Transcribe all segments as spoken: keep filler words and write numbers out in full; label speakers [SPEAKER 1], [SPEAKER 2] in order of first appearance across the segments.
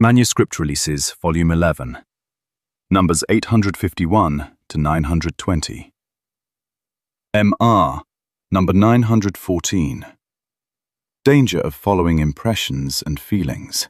[SPEAKER 1] Manuscript Releases, Volume eleven, numbers eight hundred fifty-one to nine hundred twenty. M R, number nine hundred fourteen. Danger of following impressions and feelings.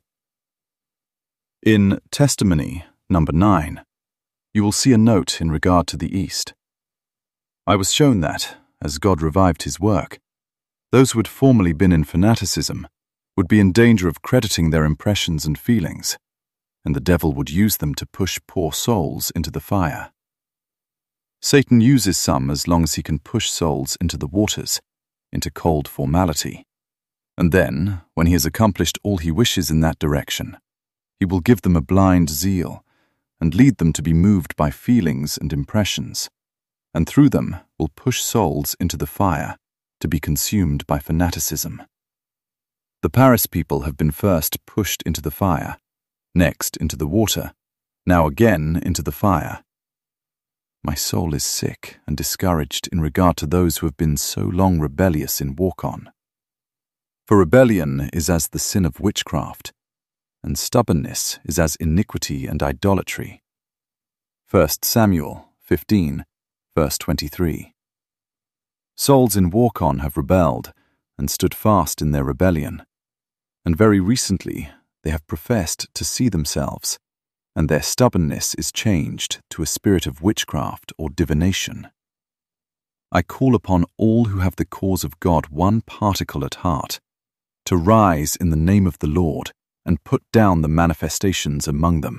[SPEAKER 1] In Testimony, number nine, you will see a note in regard to the East. I was shown that, as God revived his work, those who had formerly been in fanaticism would be in danger of crediting their impressions and feelings, and the devil would use them to push poor souls into the fire. Satan uses some as long as he can push souls into the waters, into cold formality. And then, when he has accomplished all he wishes in that direction, he will give them a blind zeal and lead them to be moved by feelings and impressions, and through them will push souls into the fire to be consumed by fanaticism. The Paris people have been first pushed into the fire, next into the water, now again into the fire. My soul is sick and discouraged in regard to those who have been so long rebellious in walk-on. For rebellion is as the sin of witchcraft, and stubbornness is as iniquity and idolatry. First Samuel fifteen, verse twenty-three. Souls in walk-on have rebelled and stood fast in their rebellion, and very recently they have professed to see themselves, and their stubbornness is changed to a spirit of witchcraft or divination. I call upon all who have the cause of God one particle at heart, to rise in the name of the Lord and put down the manifestations among them.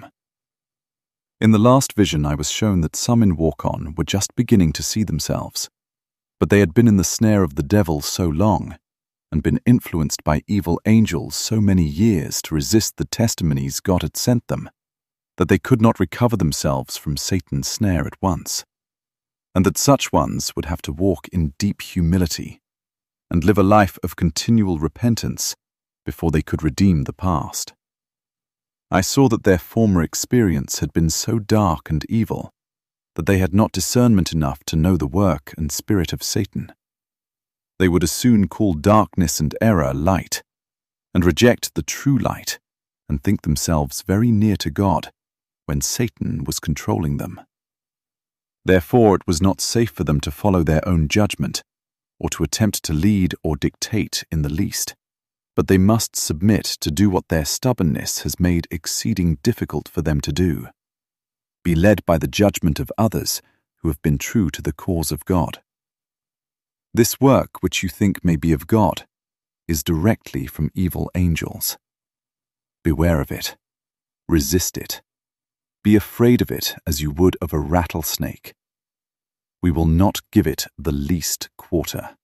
[SPEAKER 1] In the last vision I was shown that some in walk-on were just beginning to see themselves, but they had been in the snare of the devil so long, and been influenced by evil angels so many years to resist the testimonies God had sent them, that they could not recover themselves from Satan's snare at once, and that such ones would have to walk in deep humility and live a life of continual repentance before they could redeem the past. I saw that their former experience had been so dark and evil that they had not discernment enough to know the work and spirit of Satan. They would as soon call darkness and error light, and reject the true light, and think themselves very near to God, when Satan was controlling them. Therefore it was not safe for them to follow their own judgment, or to attempt to lead or dictate in the least, but they must submit to do what their stubbornness has made exceeding difficult for them to do: be led by the judgment of others who have been true to the cause of God. This work, which you think may be of God, is directly from evil angels. Beware of it. Resist it. Be afraid of it as you would of a rattlesnake. We will not give it the least quarter.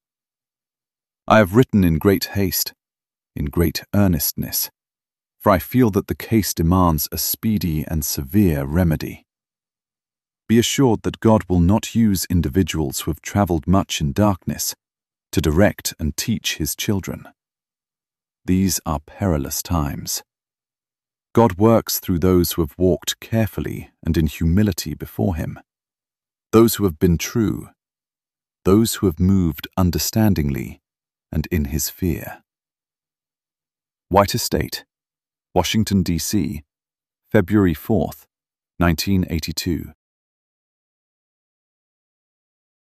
[SPEAKER 1] I have written in great haste, in great earnestness, for I feel that the case demands a speedy and severe remedy. Be assured that God will not use individuals who have traveled much in darkness to direct and teach his children. These are perilous times. God works through those who have walked carefully and in humility before him, those who have been true, those who have moved understandingly and in his fear. White Estate, Washington, D C, February fourth, nineteen eighty-two.